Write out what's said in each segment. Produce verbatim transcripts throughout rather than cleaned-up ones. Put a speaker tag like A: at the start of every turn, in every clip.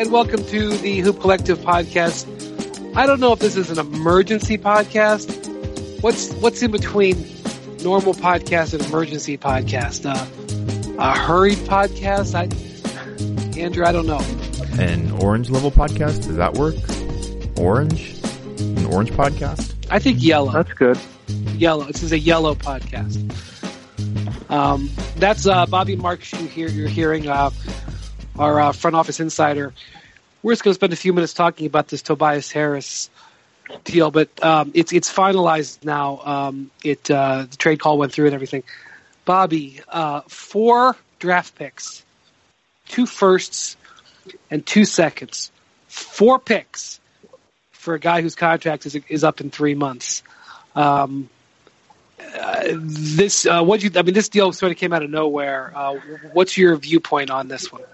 A: and welcome to the Hoop Collective podcast. I don't know if this is an emergency podcast. What's what's in between normal podcast and emergency podcast? Uh, a hurried podcast? I, Andrew, I don't know.
B: An orange level podcast? Does that work? Orange? An orange podcast?
A: I think yellow.
C: That's good.
A: Yellow. This is a yellow podcast. Um, that's uh, Bobby Marks you hear, you're hearing, uh, our uh, front office insider. We're just going to spend a few minutes talking about this Tobias Harris deal, but um, it's it's finalized now. Um, it uh, the trade call went through and everything. Bobby, uh, four draft picks, two firsts, and two seconds. Four picks for a guy whose contract is is up in three months. Um, uh, this uh, what you I mean, this deal sort of came out of nowhere. Uh, what's your viewpoint on this one?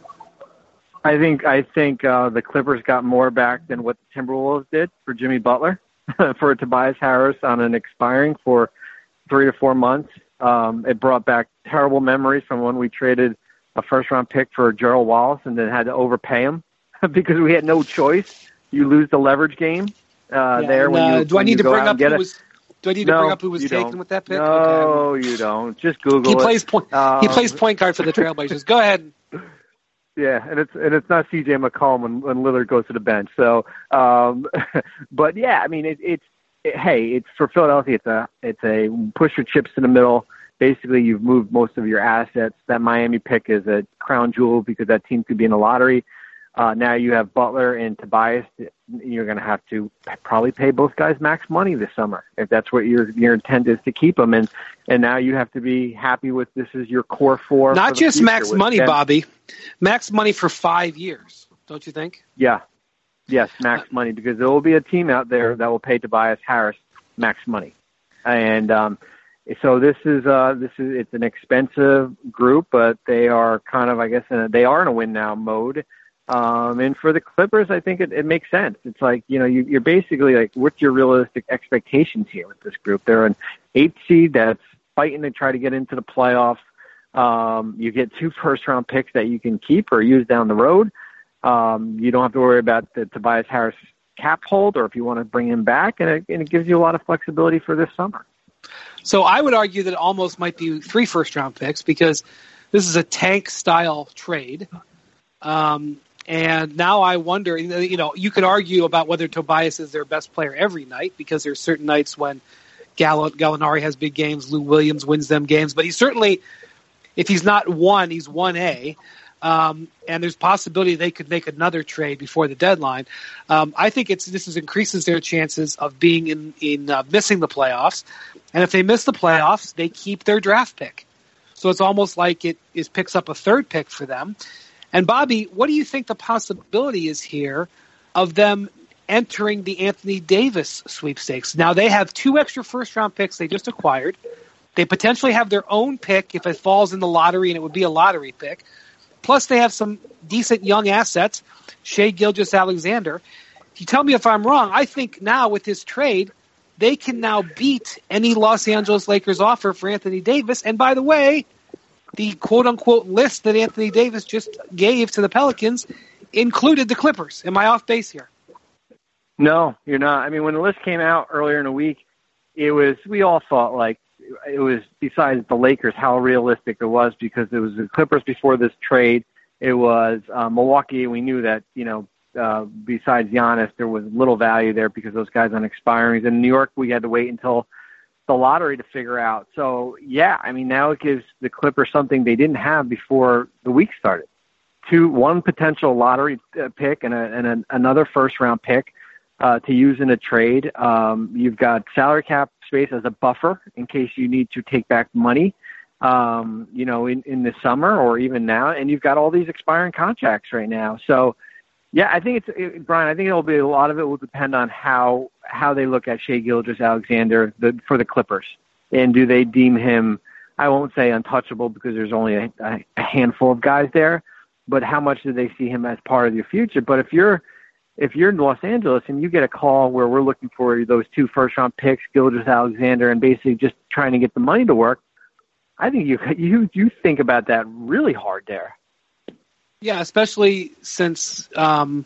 C: I think I think uh, the Clippers got more back than what the Timberwolves did for Jimmy Butler, for Tobias Harris on an expiring for three to four months. Um, it brought back terrible memories from when we traded a first-round pick for Gerald Wallace and then had to overpay him because we had no choice. You lose the leverage game uh,
A: yeah,
C: there
A: and,
C: when you
A: uh, do I need to bring up who was? Do I need to
C: no,
A: bring up who was taken
C: don't.
A: with that pick?
C: No,
A: okay,
C: you don't. Just Google
A: he
C: it.
A: Plays point,
C: um,
A: he plays point guard for the Trailblazers. Go ahead.
C: Yeah, and it's and it's not C J McCollum when, when Lillard goes to the bench. So, um, but yeah, I mean, it, it's it, hey, it's for Philadelphia. It's a it's a push your chips in the middle. Basically, you've moved most of your assets. That Miami pick is a crown jewel because that team could be in the lottery. Uh, now you have Butler and Tobias. You're going to have to probably pay both guys max money this summer if that's what your your intent is to keep them. And and now you have to be happy with this is your core four.
A: Not
C: for
A: just max
C: with
A: money,
C: Ben.
A: Bobby. Max money for five years, don't you think?
C: Yeah. Yes, max money, because there will be a team out there that will pay Tobias Harris max money. And um, so this is uh, this is it's an expensive group, but they are kind of, I guess, in a, they are in a win now mode. Um, and for the Clippers, I think it, it makes sense. It's like, you know, you, you're basically like, what's your realistic expectations here with this group? They're an eighth seed that's fighting to try to get into the playoffs. Um, you get two first-round picks that you can keep or use down the road. Um, you don't have to worry about the Tobias Harris cap hold or if you want to bring him back, and it, and it gives you a lot of flexibility for this summer.
A: So I would argue that it almost might be three first-round picks because this is a tank-style trade. Um, and now I wonder, you know, you could argue about whether Tobias is their best player every night because there's certain nights when Gall- Gallinari has big games, Lou Williams wins them games, but he's certainly – if he's not one, he's one A, um, and there's possibility they could make another trade before the deadline. Um, I think it's this is increases their chances of being in in uh, missing the playoffs, and if they miss the playoffs, they keep their draft pick. So it's almost like it is picks up a third pick for them. And Bobby, what do you think the possibility is here of them entering the Anthony Davis sweepstakes? Now they have two extra first round picks they just acquired. They potentially have their own pick if it falls in the lottery, and it would be a lottery pick. Plus, they have some decent young assets, Shai Gilgeous-Alexander. You tell me if I'm wrong. I think now with this trade, they can now beat any Los Angeles Lakers offer for Anthony Davis. And by the way, the quote-unquote list that Anthony Davis just gave to the Pelicans included the Clippers. Am I off base here?
C: No, you're not. I mean, when the list came out earlier in the week, it was we all thought like, it was, besides the Lakers, how realistic it was because it was the Clippers before this trade. It was uh, Milwaukee. We knew that, you know, uh, besides Giannis, there was little value there because those guys on expirings. In New York, we had to wait until the lottery to figure out. So, yeah, I mean, now it gives the Clippers something they didn't have before the week started. Two, one potential lottery pick and, a, and a, another first-round pick uh, to use in a trade. Um, you've got salary cap space as a buffer in case you need to take back money, um, you know, in, in the summer or even now. And you've got all these expiring contracts right now. So, yeah, I think it's it, Brian. I think it'll be a lot of it will depend on how how they look at Shai Gilgeous-Alexander the, for the Clippers, and do they deem him? I won't say untouchable because there's only a, a handful of guys there, but how much do they see him as part of your future? But if you're if you're in Los Angeles and you get a call where we're looking for those two first-round picks, Gilgeous-Alexander, and basically just trying to get the money to work, I think you you you think about that really hard there.
A: Yeah, especially since, um,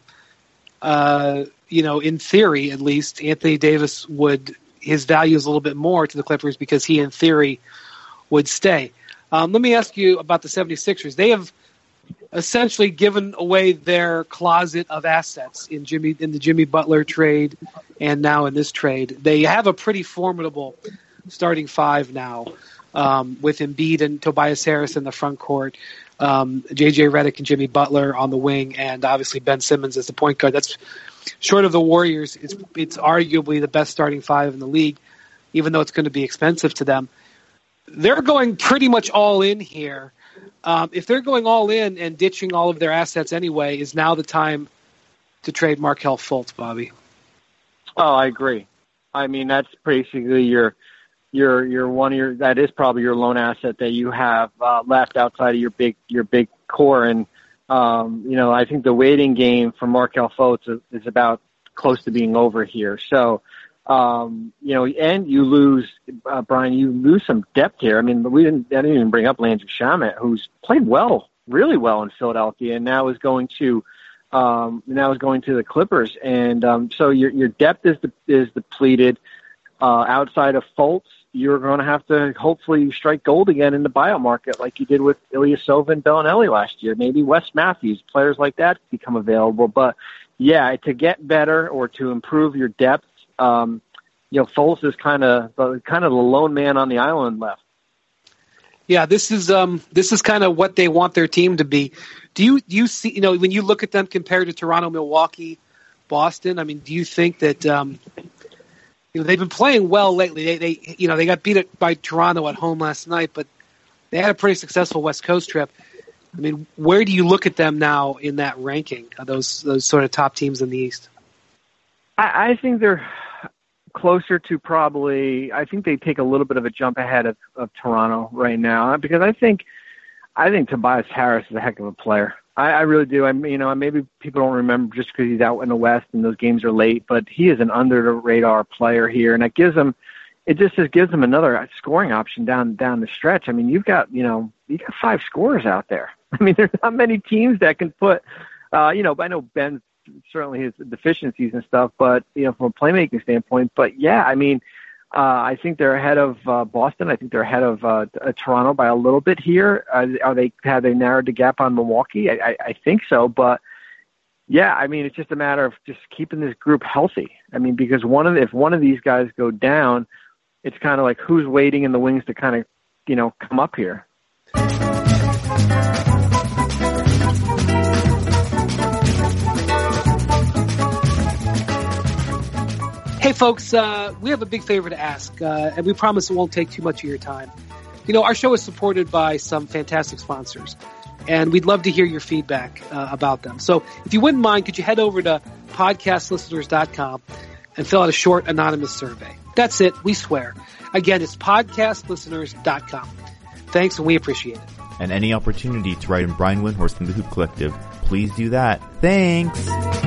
A: uh, you know, in theory, at least, Anthony Davis would, his value is a little bit more to the Clippers because he, in theory, would stay. Um, let me ask you about the 76ers. They have essentially given away their closet of assets in Jimmy in the Jimmy Butler trade and now in this trade. They have a pretty formidable starting five now um, with Embiid and Tobias Harris in the front court, um, J J Redick and Jimmy Butler on the wing, and obviously Ben Simmons as the point guard. That's short of the Warriors. It's it's arguably the best starting five in the league, even though it's going to be expensive to them. They're going pretty much all in here. Um, if they're going all in and ditching all of their assets anyway, is now the time to trade Markelle Fultz, Bobby?
C: Oh, I agree. I mean, that's basically your your your one of your that is probably your lone asset that you have uh, left outside of your big your big core. And um, you know, I think the waiting game for Markelle Fultz is, is about close to being over here. So. Um, you know, and you lose, uh, Brian, you lose some depth here. I mean, we didn't, I didn't even bring up Landry Shamet, who's played well, really well in Philadelphia, and now is going to, um, now is going to the Clippers. And, um, so your, your depth is, de- is depleted, uh, outside of Fultz. You're going to have to hopefully strike gold again in the buyout market like you did with Ilyasova and Bellinelli last year. Maybe Wes Matthews, players like that become available. But yeah, to get better or to improve your depth, Um, you know, Fultz is kind of kind of the lone man on the island left.
A: Yeah, this is um, this is kind of what they want their team to be. Do you do you see? You know, when you look at them compared to Toronto, Milwaukee, Boston. I mean, do you think that um, you know they've been playing well lately? They, they you know they got beat by Toronto at home last night, but they had a pretty successful West Coast trip. I mean, where do you look at them now in that ranking? Of those those sort of top teams in the East?
C: I, I think they're closer to probably, I think they take a little bit of a jump ahead of, of Toronto right now because I think, I think Tobias Harris is a heck of a player. I, I really do. I mean, you know, maybe people don't remember just because he's out in the West and those games are late, but he is an under the radar player here. And it gives him, it just, just gives him another scoring option down, down the stretch. I mean, you've got, you know, you got five scorers out there. I mean, there's not many teams that can put, uh, you know, I know Ben's certainly his deficiencies and stuff, but, you know, from a playmaking standpoint, but yeah, I mean, uh, I think they're ahead of uh, Boston. I think they're ahead of uh, uh, Toronto by a little bit here. Uh, are they, have they narrowed the gap on Milwaukee? I, I, I think so, but yeah, I mean, it's just a matter of just keeping this group healthy. I mean, because one of the, if one of these guys go down, it's kind of like who's waiting in the wings to kind of, you know, come up here.
A: Hey, folks, uh, we have a big favor to ask, uh, and we promise it won't take too much of your time. You know, our show is supported by some fantastic sponsors, and we'd love to hear your feedback uh, about them. So if you wouldn't mind, could you head over to podcast listeners dot com and fill out a short anonymous survey? That's it. We swear. Again, it's podcast listeners dot com. Thanks, and we appreciate it.
B: And any opportunity to write in Brian Windhorst from the Hoop Collective, please do that. Thanks!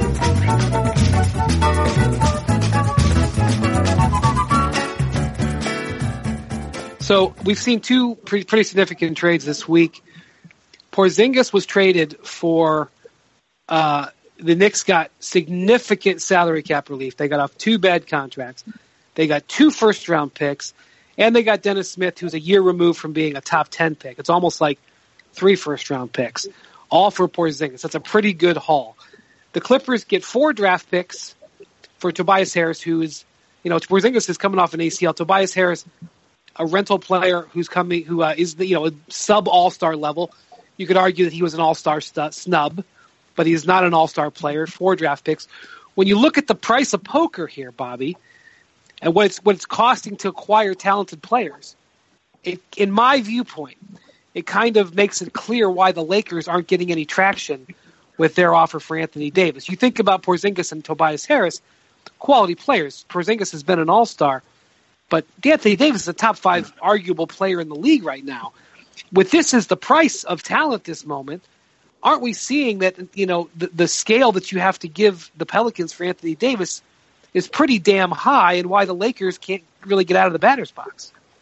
A: So we've seen two pretty, pretty significant trades this week. Porzingis was traded for uh, the Knicks got significant salary cap relief. They got off two bad contracts. They got two first-round picks, and they got Dennis Smith, who's a year removed from being a top ten pick. It's almost like three first-round picks, all for Porzingis. That's a pretty good haul. The Clippers get four draft picks for Tobias Harris, who is, you know, Porzingis is coming off an A C L. Tobias Harris, a rental player who's coming, who uh, is the, you know, sub all-star level. You could argue that he was an all-star stu- snub, but he's not an all-star player. Four draft picks. When you look at the price of poker here, Bobby, and what it's what it's costing to acquire talented players, it, in my viewpoint, it kind of makes it clear why the Lakers aren't getting any traction with their offer for Anthony Davis. You think about Porzingis and Tobias Harris, quality players. Porzingis has been an all-star. But Anthony Davis is a top five arguable player in the league right now. With this as the price of talent this moment, aren't we seeing that, you know, the, the scale that you have to give the Pelicans for Anthony Davis is pretty damn high, and why the Lakers can't really get out of the batter's box?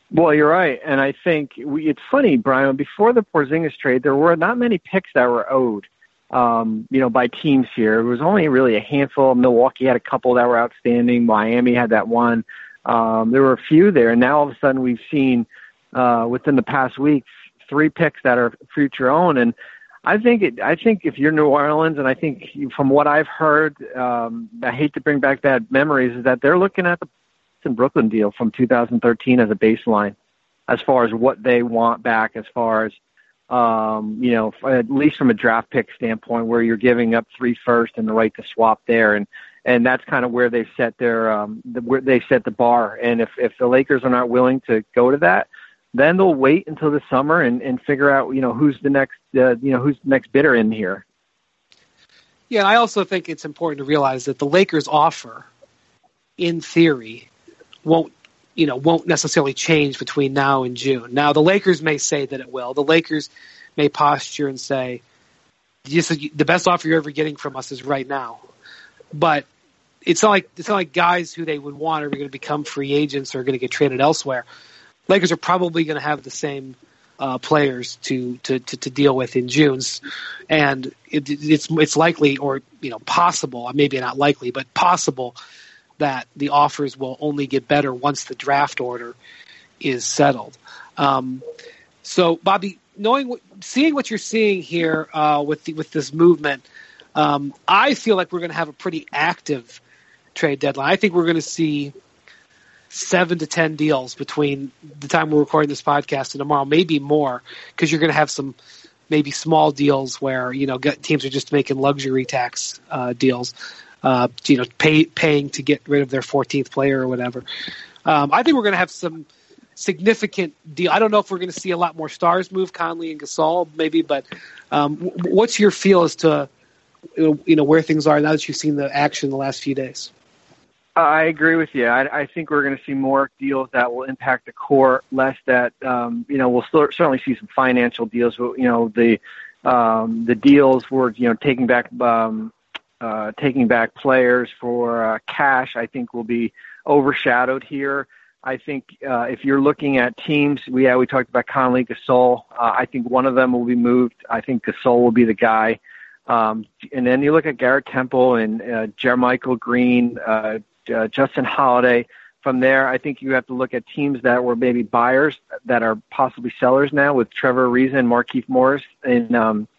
C: Well, you're right, and I think we, it's funny, Brian. Before the Porzingis trade, there were not many picks that were owed, um, you know, by teams here. It was only really a handful. Milwaukee had a couple that were outstanding. Miami had that one. Um, there were a few there, and now all of a sudden we've seen uh, within the past week three picks that are future owned, and I think it, I think if you're New Orleans, and I think from what I've heard, um, I hate to bring back bad memories, is that they're looking at the Brooklyn deal from two thousand thirteen as a baseline, as far as what they want back, as far as um, you know, at least from a draft pick standpoint, where you're giving up three first and the right to swap there, and and that's kind of where they set their um, the, where they set the bar. And if if the Lakers are not willing to go to that, then they'll wait until the summer and, and figure out, you know, who's the next, uh, you know, who's the next bidder in here.
A: Yeah, I also think it's important to realize that the Lakers' offer, in theory, won't, you know, won't necessarily change between now and June. Now, the Lakers may say that it will. The Lakers may posture and say, the best offer you're ever getting from us is right now. But it's not like it's not like guys who they would want are going to become free agents or are going to get traded elsewhere. Lakers are probably going to have the same uh, players to, to, to, to deal with in June, and it, it's it's likely, or you know, possible, maybe not likely, but possible that the offers will only get better once the draft order is settled. Um, so, Bobby, knowing what, seeing what you're seeing here uh, with the, with this movement, um, I feel like we're going to have a pretty active trade deadline. I think we're going to see seven to ten deals between the time we're recording this podcast and tomorrow, maybe more, because you're going to have some maybe small deals where, you know, teams are just making luxury tax uh, deals, uh, you know, pay, paying to get rid of their fourteenth player or whatever. Um, I think we're going to have some significant deal. I don't know if we're going to see a lot more stars move, Conley and Gasol maybe, but um, what's your feel as to, you know, where things are now that you've seen the action the last few days?
C: I agree with you. I, I think we're going to see more deals that will impact the core, less that, um, you know, we'll still, certainly see some financial deals. You know, the um, the deals were, you know, taking back um, uh, taking back players for uh, cash, I think will be overshadowed here. I think uh, if you're looking at teams, we yeah, we talked about Conley, Gasol. Uh, I think one of them will be moved. I think Gasol will be the guy. Um, and then you look at Garrett Temple and uh, Jermichael Green, uh, uh, Justin Holiday. From there, I think you have to look at teams that were maybe buyers that are possibly sellers now, with Trevor Ariza and Markieff Morris in um,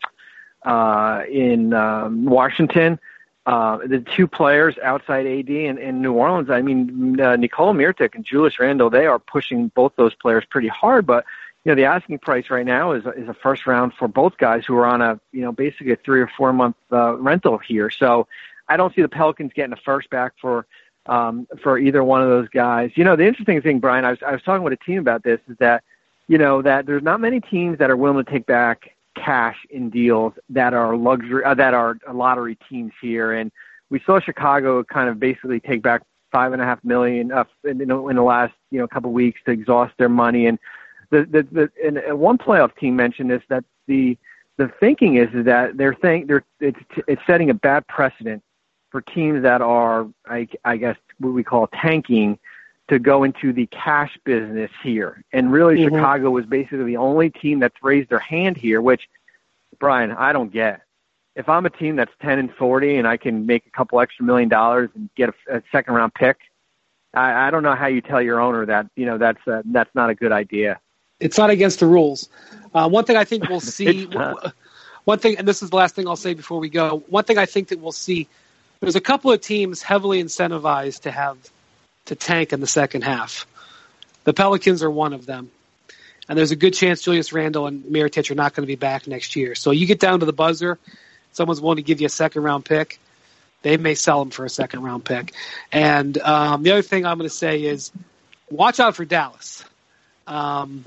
C: uh, in um, Washington. Uh, the two players outside A D in, in New Orleans, I mean, uh, Nikola Mirotic and Julius Randle, they are pushing both those players pretty hard. But, you know, the asking price right now is, is a first round for both guys who are on a, you know, basically a three or four month uh, rental here. So I don't see the Pelicans getting a first back for um, for either one of those guys. You know, the interesting thing, Brian, I was, I was talking with a team about this, is that, you know, that there's not many teams that are willing to take back cash in deals that are luxury, uh, that are lottery teams here. And we saw Chicago kind of basically take back five and a half million uh, in, in the last, you know, couple of weeks to exhaust their money. And the, the, the and one playoff team mentioned this, that the, the thinking is, is that they're think they're, it's, it's setting a bad precedent for teams that are, I, I guess, what we call tanking, to go into the cash business here. And really, mm-hmm. Chicago was basically the only team that's raised their hand here, which, Brian, I don't get. If I'm a team that's ten and forty and I can make a couple extra million dollars and get a, a second round pick, I, I don't know how you tell your owner that, you know, that's uh, that's not a good idea.
A: It's not against the rules. Uh, one thing I think we'll see, one thing, and this is the last thing I'll say before we go, one thing I think that we'll see, there's a couple of teams heavily incentivized to have to tank in the second half. The Pelicans are one of them. And there's a good chance Julius Randle and Mirotic are not going to be back next year. So you get down to the buzzer, someone's willing to give you a second-round pick, they may sell them for a second-round pick. And um, the other thing I'm going to say is watch out for Dallas. Um,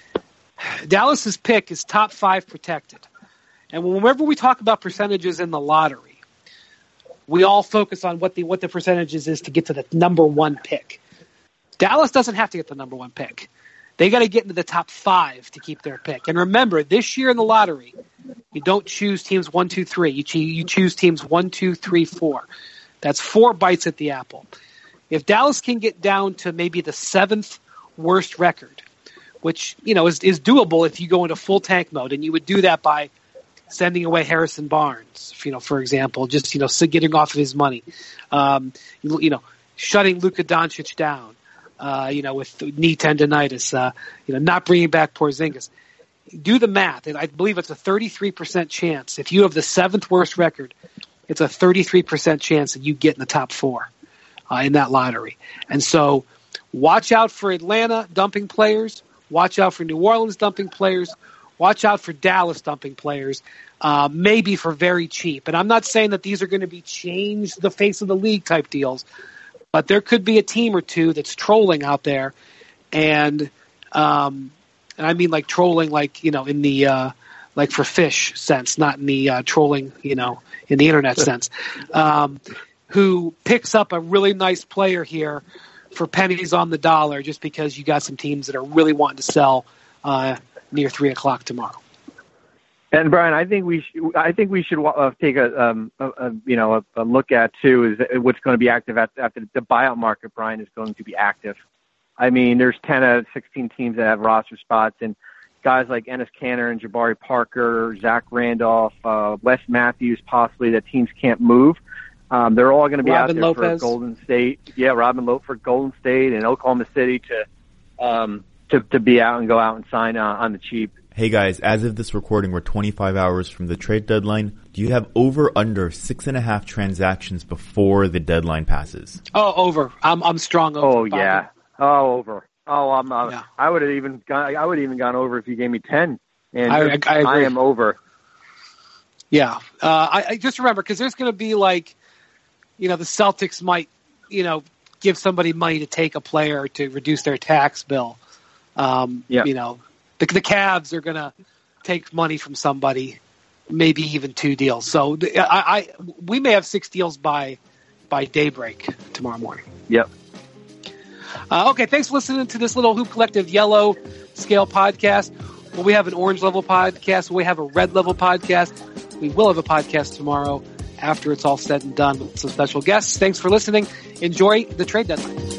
A: Dallas's pick is top five protected. And whenever we talk about percentages in the lottery, we all focus on what the what the percentages is to get to the number one pick. Dallas doesn't have to get the number one pick. They got to get into the top five to keep their pick. And remember, this year in the lottery, you don't choose teams one, two, three. You, cho- you choose teams one, two, three, four. That's four bites at the apple. If Dallas can get down to maybe the seventh worst record which, you know, is, is doable if you go into full tank mode. And you would do that by sending away Harrison Barnes, you know, for example, just, you know, getting off of his money, um, you know, shutting Luka Doncic down, uh, you know, with knee tendonitis, uh, you know, not bringing back Porzingis. Do the math, and I believe it's a thirty-three percent chance. If you have the seventh worst record, it's a thirty-three percent chance that you get in the top four uh, in that lottery. And so watch out for Atlanta dumping players. Watch out for New Orleans dumping players. Watch out for Dallas dumping players, uh, maybe for very cheap. And I'm not saying that these are going to be change the face of the league type deals, but there could be a team or two that's trolling out there. And um, and I mean like trolling like, you know, in the uh, like for fish sense, not in the uh, trolling, you know, in the internet sense, um, who picks up a really nice player here for pennies on the dollar just because you got some teams that are really wanting to sell uh, near three o'clock tomorrow.
C: And Brian, I think we sh- I think we should uh, take a, um, a, a you know a, a look at too is what's going to be active after, after the buyout market. Brian, is going to be active. I mean, there's ten out of sixteen teams that have roster spots, and guys like Enes Kanter and Jabari Parker, Zach Randolph, uh, Wes Matthews, possibly that teams can't move. Um, they're all going to be
A: Robin
C: out there
A: Lopez.
C: for Golden State. Yeah, Robin Lopez for Golden State and Oklahoma City to um, to to be out and go out and sign uh, on the cheap.
B: Hey guys, as of this recording, we're twenty-five hours from the trade deadline. Do you have over under six and a half transactions before the deadline passes?
A: Oh, over. I'm I'm strong over.
C: Oh
A: Bobby.
C: yeah. Oh, over. Oh, I'm. Uh,
A: Yeah.
C: I would have even gone. I would have even gone over if you gave me ten. And
A: I- I- I agree.
C: am over.
A: Yeah. Uh, I, I just remember because there's going to be like, you know, the Celtics might, you know, give somebody money to take a player to reduce their tax bill. Um,
C: Yeah.
A: You know, the, the Cavs are going to take money from somebody, maybe even two deals. So the, I, I we may have six deals by by daybreak tomorrow morning.
C: Yep.
A: Uh, okay, thanks for listening to this little Hoop Collective Yellow Scale podcast. Will we have an orange level podcast? Will we have a red level podcast? We will have a podcast tomorrow after it's all said and done with some special guests. Thanks for listening. Enjoy the trade deadline.